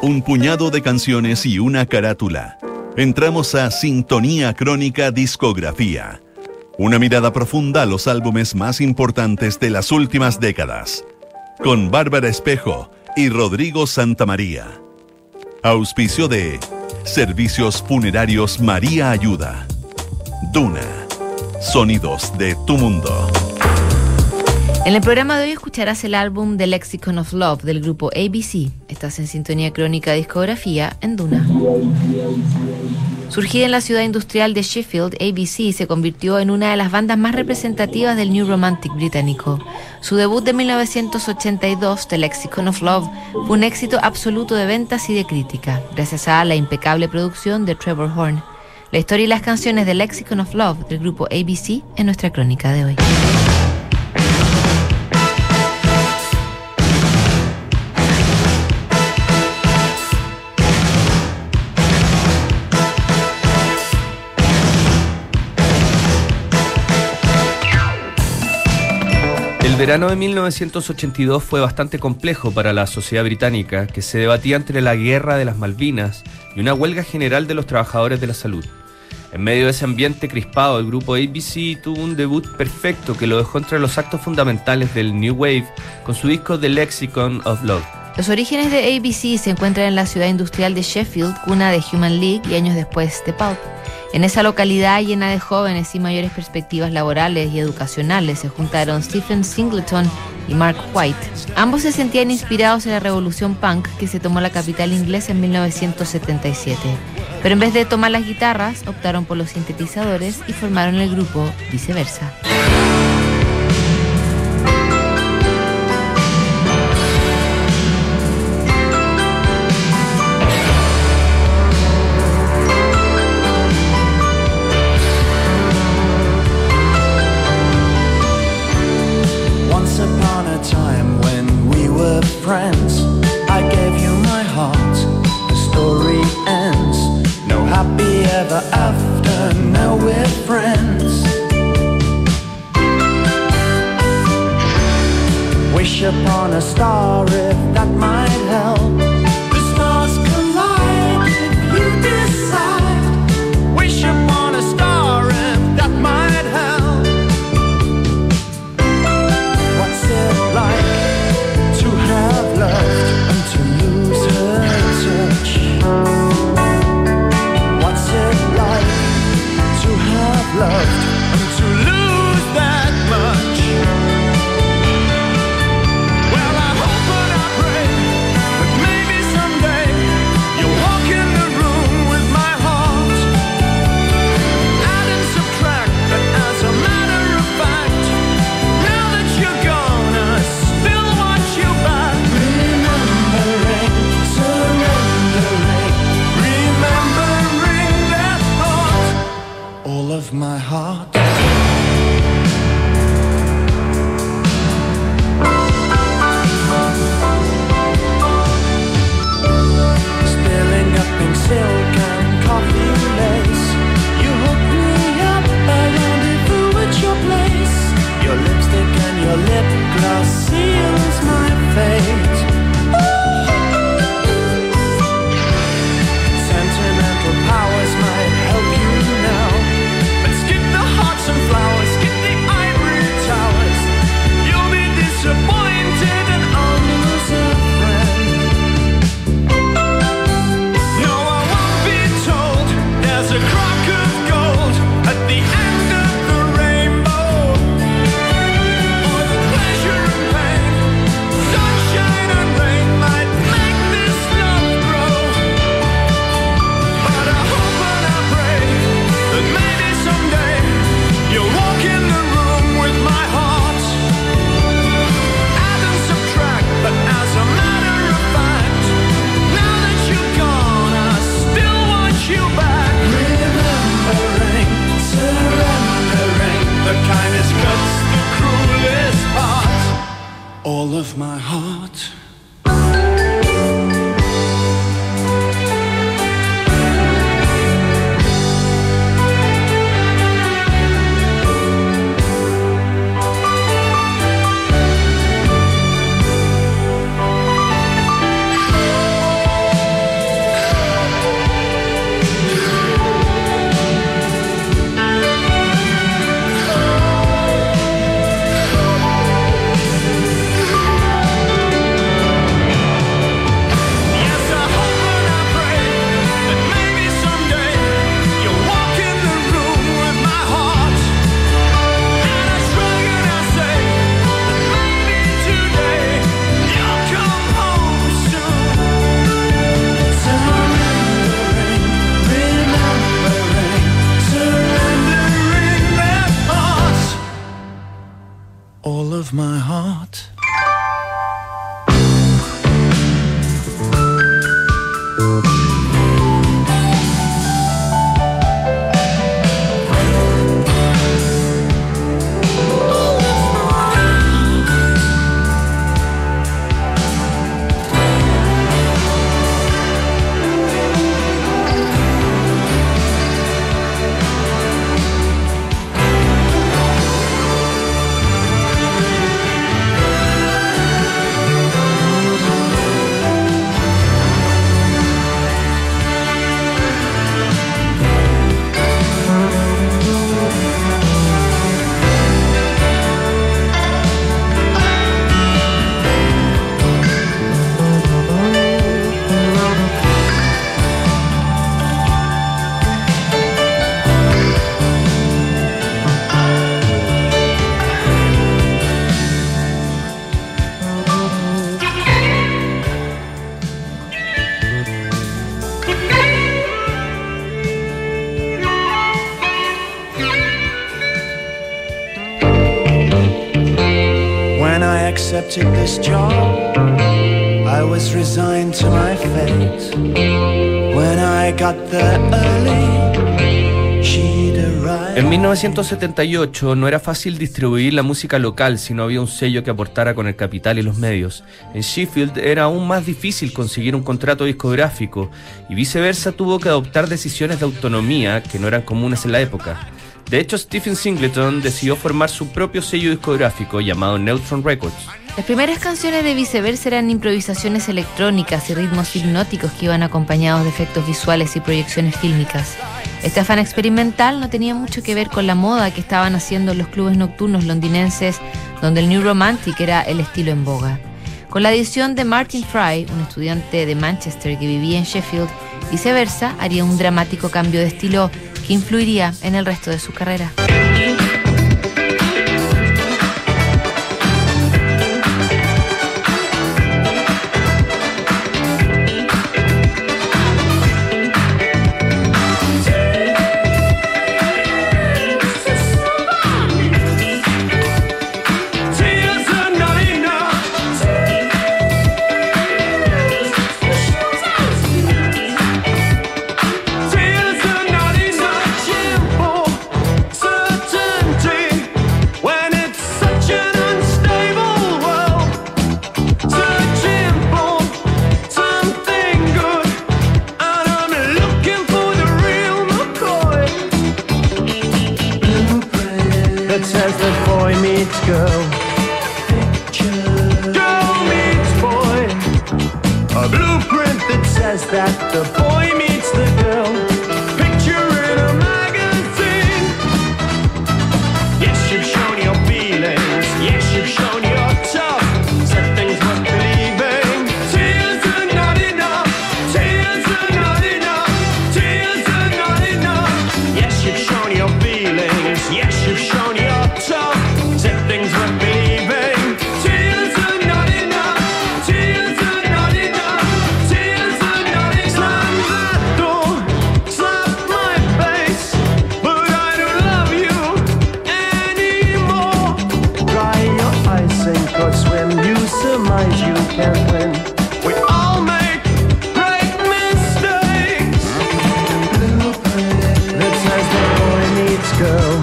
un puñado de canciones y una carátula. Entramos a Sintonía Crónica Discografía. Una mirada profunda a los álbumes más importantes de las últimas décadas. Con Bárbara Espejo y Rodrigo Santamaría. Auspicio de Servicios Funerarios María Ayuda. Duna. Sonidos de tu mundo. En el programa de hoy escucharás el álbum The Lexicon of Love del grupo ABC. Estás en Sintonía Crónica Discografía en Duna. Surgida en la ciudad industrial de Sheffield, ABC se convirtió en una de las bandas más representativas del New Romantic británico. Su debut de 1982, The Lexicon of Love, fue un éxito absoluto de ventas y de crítica, gracias a la impecable producción de Trevor Horn. La historia y las canciones de Lexicon of Love del grupo ABC en nuestra crónica de hoy. El verano de 1982 fue bastante complejo para la sociedad británica, que se debatía entre la guerra de las Malvinas y una huelga general de los trabajadores de la salud. En medio de ese ambiente crispado, el grupo ABC tuvo un debut perfecto que lo dejó entre los actos fundamentales del New Wave con su disco The Lexicon of Love. Los orígenes de ABC se encuentran en la ciudad industrial de Sheffield, cuna de Human League y años después de Pulp. En esa localidad llena de jóvenes y mayores perspectivas laborales y educacionales se juntaron Stephen Singleton y Mark White. Ambos se sentían inspirados en la revolución punk que se tomó la capital inglesa en 1977. Pero en vez de tomar las guitarras, optaron por los sintetizadores y formaron el grupo Viceversa. Friends, I gave you my heart. The story ends. No happy ever after. Now we're friends. Wish upon a star if that might help. The stars collide if you decide. Wish upon a star if that might help. What's it like to have loved and to lose her touch? What's it like to have loved and to lose that much? Well, I open up accepted this job, I was resigned to my fate. When I got there early, she'd arrived. En 1978 no era fácil distribuir la música local si no había un sello que aportara con el capital y los medios. En Sheffield era aún más difícil conseguir un contrato discográfico y viceversa tuvo que adoptar decisiones de autonomía que no eran comunes en la época. De hecho, Stephen Singleton decidió formar su propio sello discográfico llamado Neutron Records. Las primeras canciones de Viceversa eran improvisaciones electrónicas y ritmos hipnóticos que iban acompañados de efectos visuales y proyecciones fílmicas. Este afán experimental no tenía mucho que ver con la moda que estaban haciendo los clubes nocturnos londinenses, donde el New Romantic era el estilo en boga. Con la adición de Martin Fry, un estudiante de Manchester que vivía en Sheffield, Viceversa haría un dramático cambio de estilo que influiría en el resto de su carrera. That the boy meets the girl, picture in a magazine. Yes, you've shown your feelings, yes, you've shown your tough, said things worth believing. Tears are not enough, tears are not enough, tears are not enough. Yes, you've shown your feelings, yes, you've shown your tough, said things worth believing. Tears are not enough, tears are not enough, tears are not enough. Slam that door, slap my face, but I don't love you anymore. Dry your eyes, sink or swim, you surmise you can't win. We all make great mistakes. That says the boy meets girl,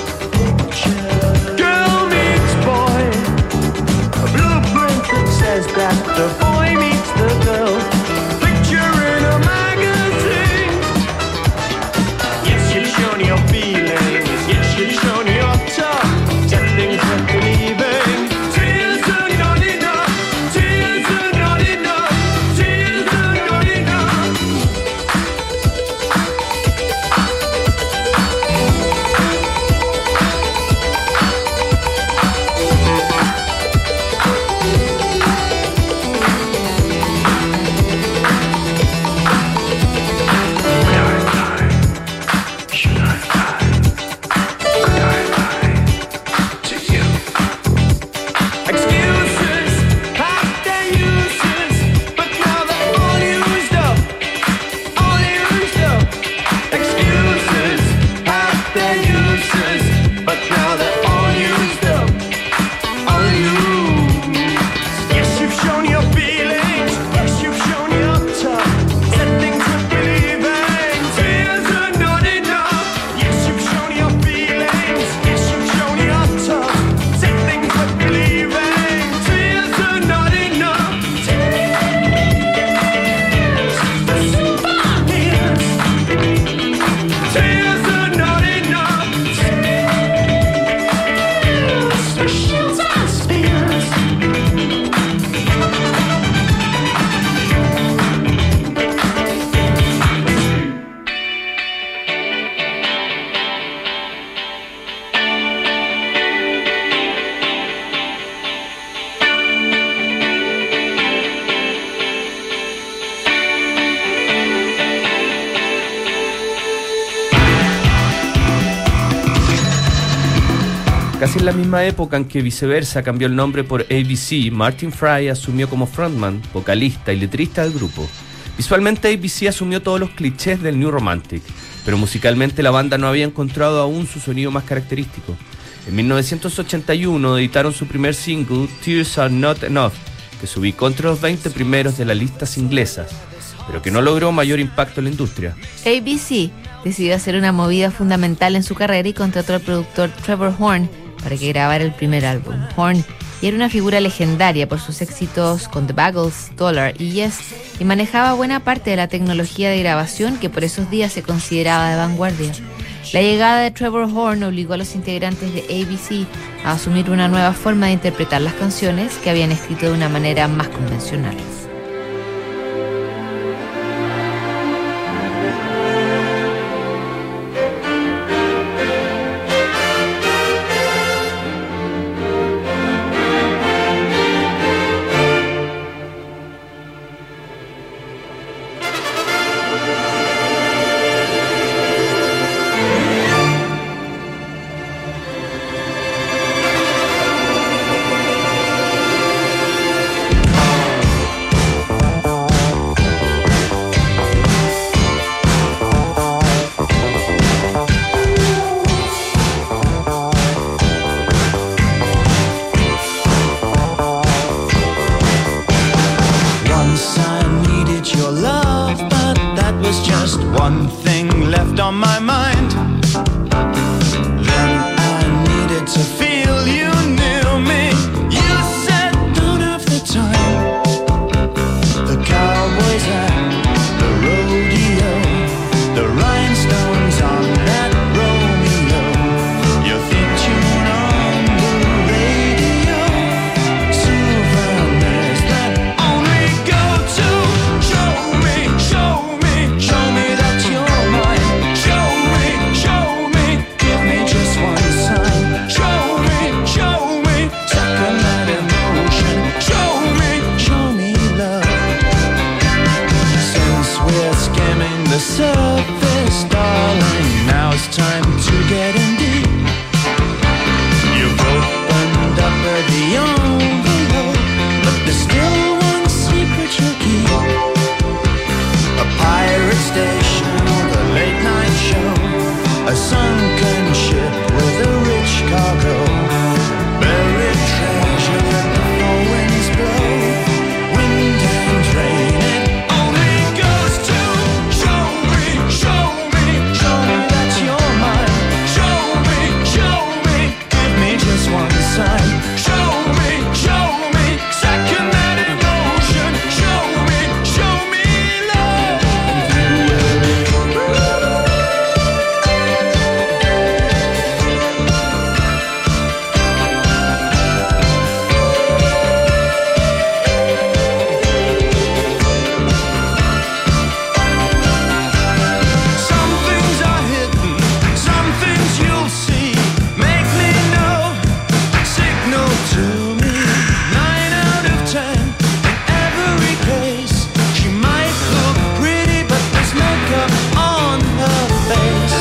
girl meets boy. A blueprint that says that the boy meets the girl, picture in a magazine. Yes, you've shown your feelings, yes, you've shown your tough, said things worth believing. Tears are not enough, tears are not enough, tears are not enough. Excuses have their uses, but now they're all used up, all used up. Excuses have their uses, but now they're all used up, all used. Yes, you've shown your feelings, yes, you've shown your tough, said things worth believing. Tears are not enough. Yes, you've shown your feelings, yes, you've shown your tough, said things worth believing. Tears are not enough. Tears are not enough. Casi en la misma época en que Viceversa cambió el nombre por ABC, Martin Fry asumió como frontman, vocalista y letrista del grupo. Visualmente ABC asumió todos los clichés del New Romantic, pero musicalmente la banda no había encontrado aún su sonido más característico. En 1981 editaron su primer single, Tears Are Not Enough, que se ubicó entre los 20 primeros de las listas inglesas, pero que no logró mayor impacto en la industria. ABC decidió hacer una movida fundamental en su carrera y contrató al productor Trevor Horn para que grabara el primer álbum. Horn era una figura legendaria por sus éxitos con The Buggles, Dollar y Yes, y manejaba buena parte de la tecnología de grabación que por esos días se consideraba de vanguardia. La llegada de Trevor Horn obligó a los integrantes de ABC a asumir una nueva forma de interpretar las canciones que habían escrito de una manera más convencional. One thing left on my mind. Then I needed to feel you near me. You said don't have the time. The cowboys and the rodeo, the rhinestones on that Romeo, your theme tune on the radio, souvenirs that only go to show me, show me, show me that you're mine. Show me, give me just one sign. Show me, second that emotion. Show me love. Since we're skimming the surface, darling, now it's time to get in deep. You've opened up the envelope, but there's still one secret you'll keep. A pirate station or the late night show, a sunken ship with a rich cargo, buried treasure that the four winds blow, wind and rain, it only goes to show me, show me, show me that you're mine. Show me, give me just one sign. Show me, second that emotion. Show me love. Some things are hidden, some things you'll see. Make me know, signal to me. 9 out of 10 in every case. She might look pretty, but there's makeup on her face.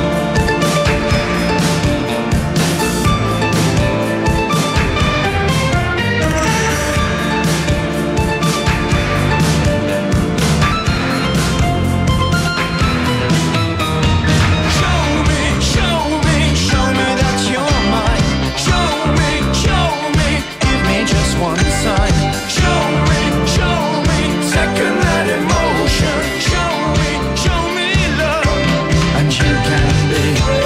Show me that you're mine. Show me, give me just one sign. Show me, second that emotion. Show me love. And you can be,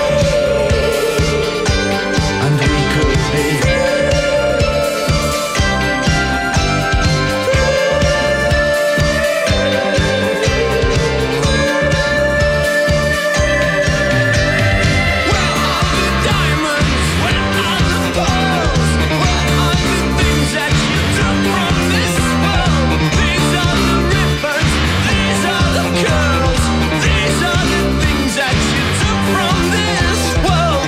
and we could be. Where are the diamonds? Where are the pearls? Where are the things that you took from this world? These are the ribbons, these are the curls, these are the things that you took from this world.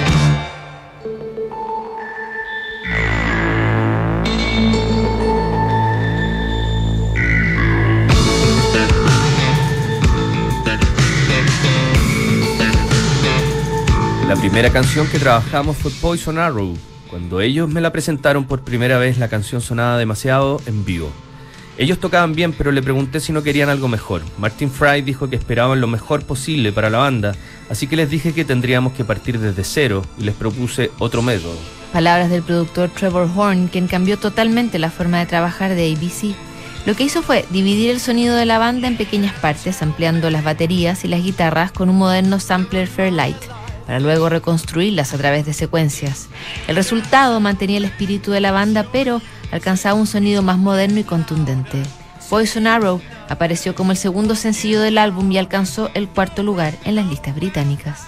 La primera canción que trabajamos fue Poison Arrow. Cuando ellos me la presentaron por primera vez, la canción sonaba demasiado en vivo. Ellos tocaban bien, pero le pregunté si no querían algo mejor. Martin Fry dijo que esperaban lo mejor posible para la banda, así que les dije que tendríamos que partir desde cero y les propuse otro método. Palabras del productor Trevor Horn, quien cambió totalmente la forma de trabajar de ABC. Lo que hizo fue dividir el sonido de la banda en pequeñas partes, ampliando las baterías y las guitarras con un moderno sampler Fairlight, para luego reconstruirlas a través de secuencias. El resultado mantenía el espíritu de la banda, pero alcanzaba un sonido más moderno y contundente. Poison Arrow apareció como el segundo sencillo del álbum y alcanzó el 4º lugar en las listas británicas.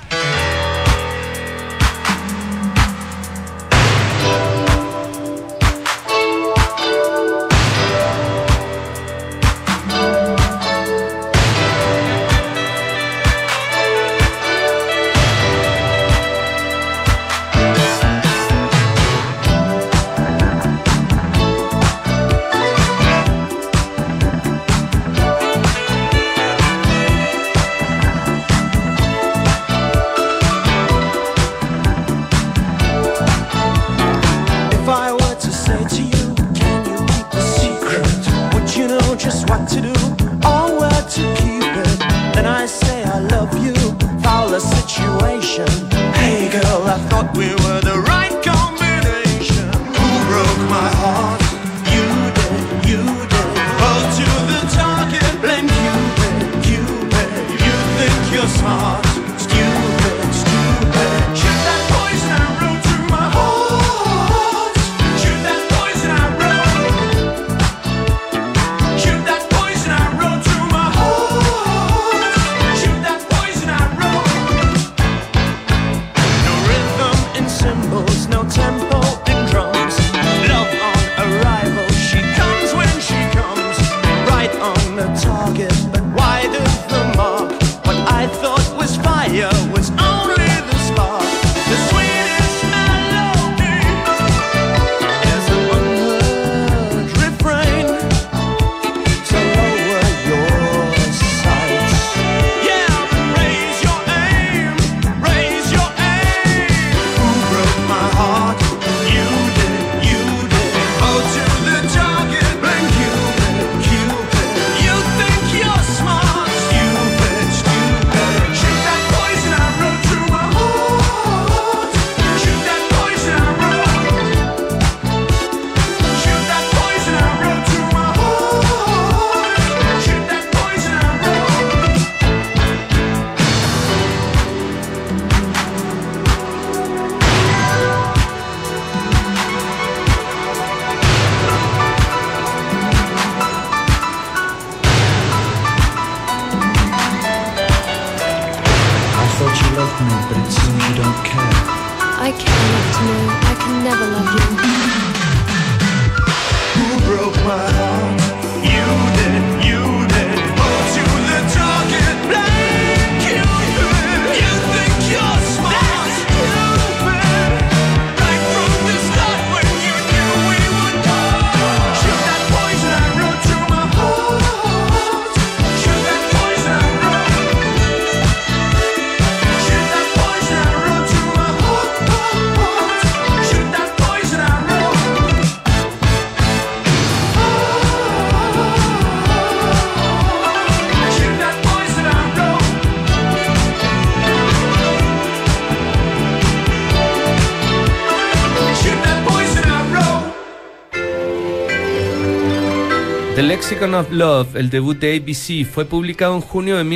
The Lexicon of Love, el debut de ABC, fue publicado en junio de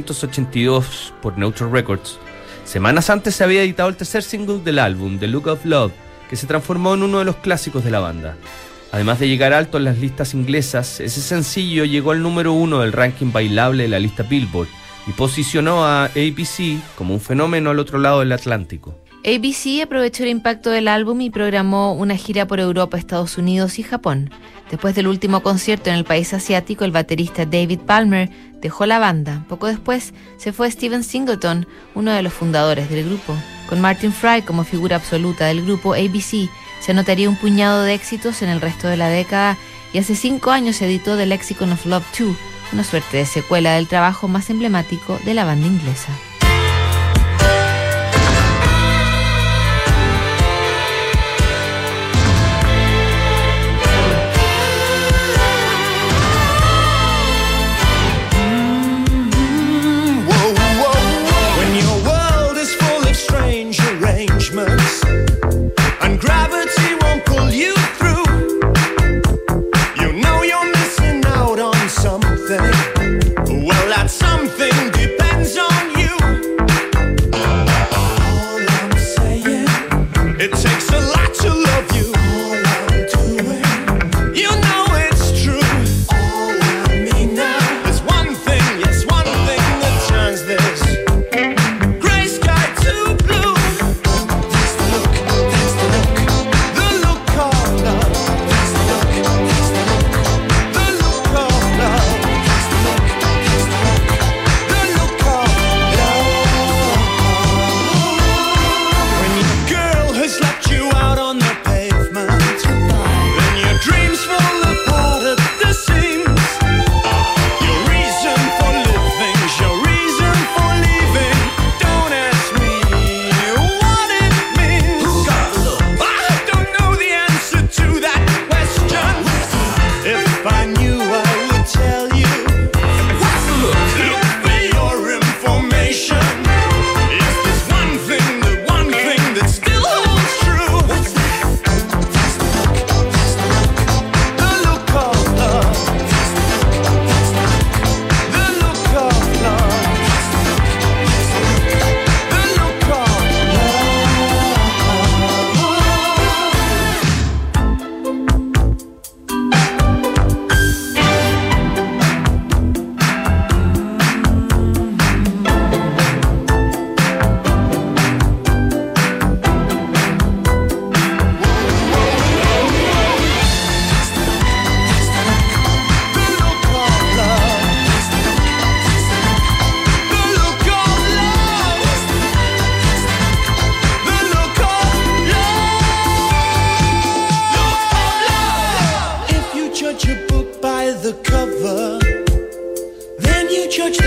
1982 por Neutral Records. Semanas antes se había editado el tercer single del álbum, The Look of Love, que se transformó en uno de los clásicos de la banda. Además de llegar alto en las listas inglesas, ese sencillo llegó al número 1 del ranking bailable de la lista Billboard y posicionó a ABC como un fenómeno al otro lado del Atlántico. ABC aprovechó el impacto del álbum y programó una gira por Europa, Estados Unidos y Japón. Después del último concierto en el país asiático, el baterista David Palmer dejó la banda. Poco después se fue Steven Singleton, uno de los fundadores del grupo. Con Martin Fry como figura absoluta del grupo, ABC se anotaría un puñado de éxitos en el resto de la década y hace 5 años se editó The Lexicon of Love 2, una suerte de secuela del trabajo más emblemático de la banda inglesa.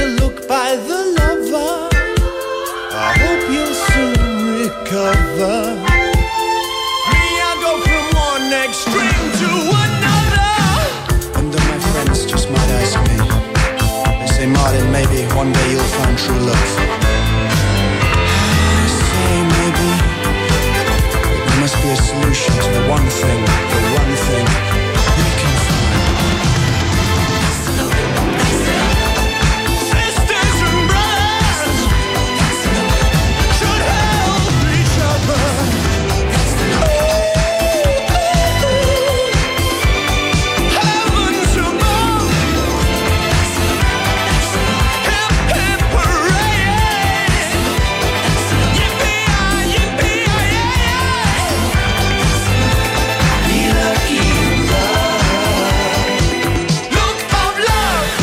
look by the lover. I hope you'll soon recover. Me, I go from one extreme to another. And then my friends just might ask me, they say, Martin, maybe one day you'll find true love. I say maybe, but there must be a solution to the one thing we can find. Sisters and brothers should help each other. Heavens above, hip hip hooray! Yippee-yi, yippee-yi-yi! Be lucky in love. Look of love.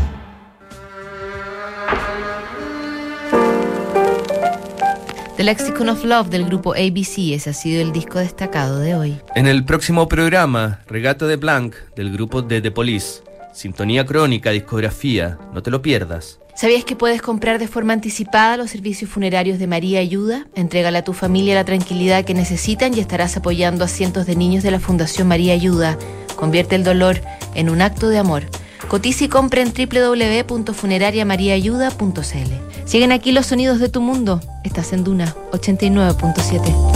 The Lexicon of Love del grupo ABC, ese ha sido el disco destacado de hoy. En el próximo programa, Regata de Blanc del grupo de The Police. Sintonía crónica, discografía, no te lo pierdas. ¿Sabías que puedes comprar de forma anticipada los servicios funerarios de María Ayuda? Entrégale a tu familia la tranquilidad que necesitan y estarás apoyando a cientos de niños de la Fundación María Ayuda. Convierte el dolor en un acto de amor. Cotiza y compra en www.funerariamariaayuda.cl. Siguen aquí los sonidos de tu mundo. Estás en Duna 89.7.